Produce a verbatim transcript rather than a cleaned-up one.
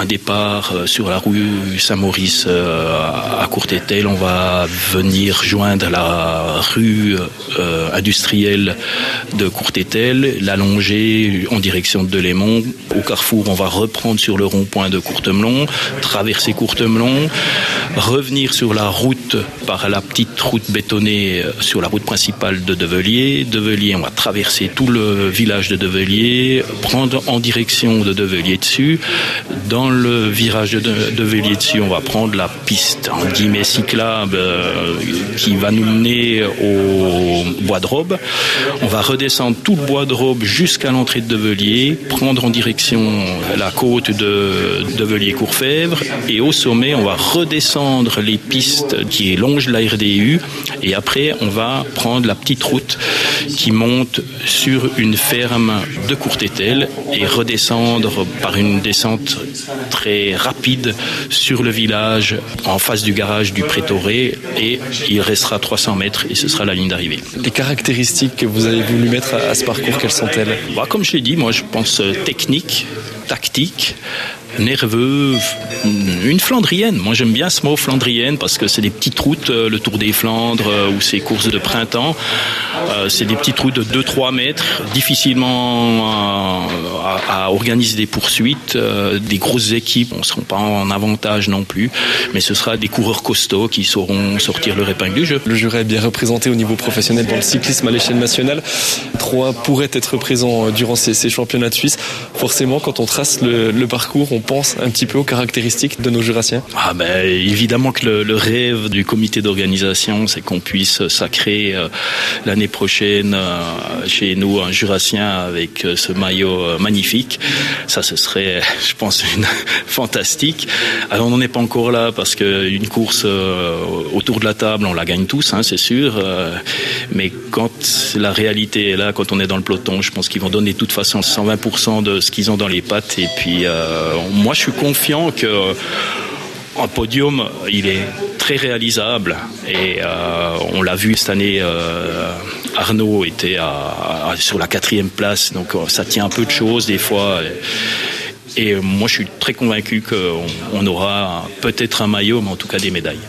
départ euh, sur la rue Saint-Maurice euh, à Courtételle. On va venir joindre la rue euh, industrielle de Courtételle, l'allonger en direction de Delémont. Au carrefour, on va reprendre sur le rond-point de Courtemelon, traverser Courtemelon, revenir sur la route par la petite route bétonnée sur la route principale de Develier. Develier, on va traverser tout le village de Develier, prendre en direction de Develier dessus. Dans le virage de Develier dessus, on va prendre la piste en guillemets cyclable euh, qui va nous mener au bois de Robe. On va redescendre tout le bois de Robe jusqu'à l'entrée de Develier, prendre en direction la côte de Develier-Courfèvre, et au sommet, on va redescendre les pistes qui longent la R D U, et après, on va prendre la petite route qui monte sur une ferme de Courtételle et redescendre par une descente très rapide sur le village en face du garage du Prétoré, et il restera trois cents mètres et ce sera la ligne d'arrivée. Les caractéristiques que vous avez voulu mettre à ce parcours, quelles sont-elles ? Bah, comme je l'ai dit, moi je pense technique, tactique, nerveux, une flandrienne. Moi j'aime bien ce mot flandrienne parce que c'est des petites routes, le Tour des Flandres ou ces courses de printemps, euh, c'est des petites routes de deux à trois mètres, difficilement à, à organiser des poursuites, euh, des grosses équipes, on ne sera pas en avantage non plus, mais ce sera des coureurs costauds qui sauront sortir leur épingle du jeu. Le Jura est bien représenté au niveau professionnel dans le cyclisme à l'échelle nationale. Troyes pourrait être présent durant ces, ces championnats de Suisse. Forcément, quand on trace le, le parcours, on pense un petit peu aux caractéristiques de nos Jurassiens. Ah ben, évidemment que le, le rêve du comité d'organisation, c'est qu'on puisse sacrer euh, l'année prochaine euh, chez nous un Jurassien avec euh, ce maillot euh, magnifique. Ça, ce serait, je pense, une fantastique. Alors, on n'en est pas encore là parce qu'une course euh, autour de la table, on la gagne tous, hein, c'est sûr. Euh, mais quand la réalité est là, quand on est dans le peloton, je pense qu'ils vont donner de toute façon cent vingt pour cent de ce qu'ils ont dans les pattes. Et puis, euh, moi, je suis confiant que un podium, il est très réalisable. Et euh, on l'a vu cette année, euh, Arnaud était à, à, sur la quatrième place, donc ça tient un peu de choses des fois. Et moi, je suis très convaincu qu'on on aura peut-être un maillot, mais en tout cas des médailles.